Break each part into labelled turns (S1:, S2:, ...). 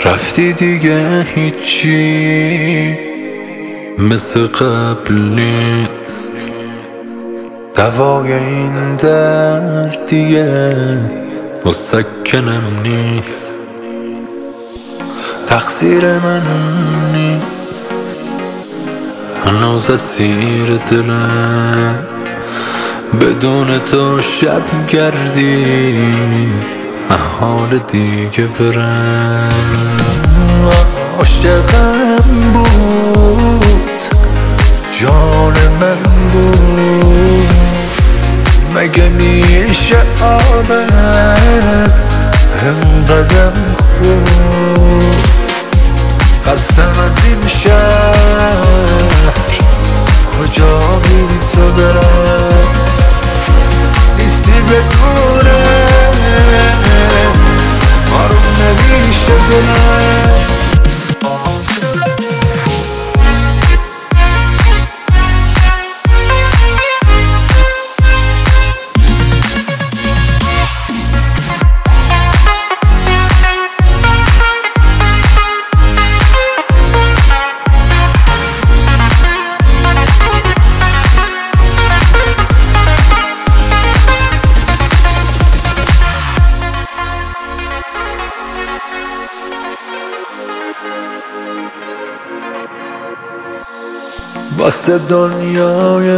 S1: رفتی دیگه هیچی مثل قبل نیست، دوای این درد دیگه مسکنم نیست. تقصیر من نیست، هنوز اسیر دلم، بدون تو شب گردی حال دیگه برم. عاشقم بود، جان من بود، مگه میشه آدم انقدر خوب؟ قسم از این شهر کجا بی تو برم، نیستی بدونه آروم نمیشه دلم. واسه دنیای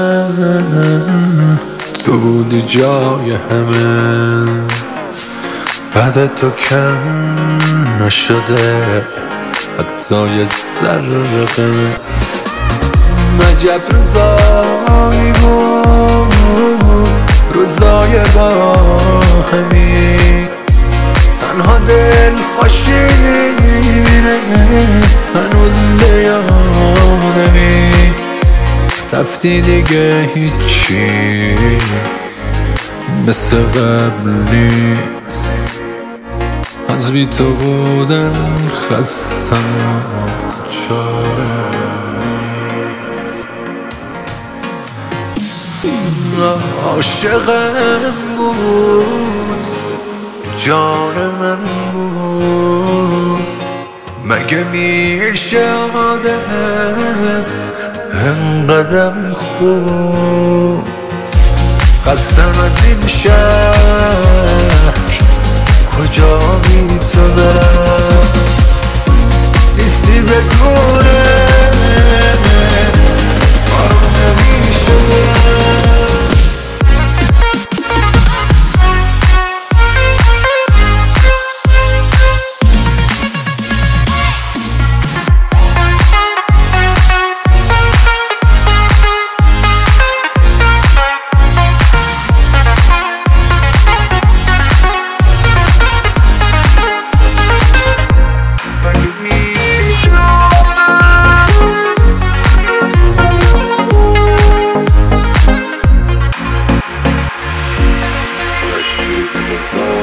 S1: من تو بودی جای همه، بعد تو کم نشده حتی یه ذره قیمت. عجب روزایی بود، روزای با همی، تنها دل خوشی میره هنوز به یادمی. رفتی دیگه هیچی مثل قبل نیست، از بی تو بودن خستم چاره نیست. عاشقم بود، جان من بود، مگه میشه آدم انقدر خوب؟ قسم از این شهر کجا بی تو برم، نیستی بدونه آروم نمیشه برم. So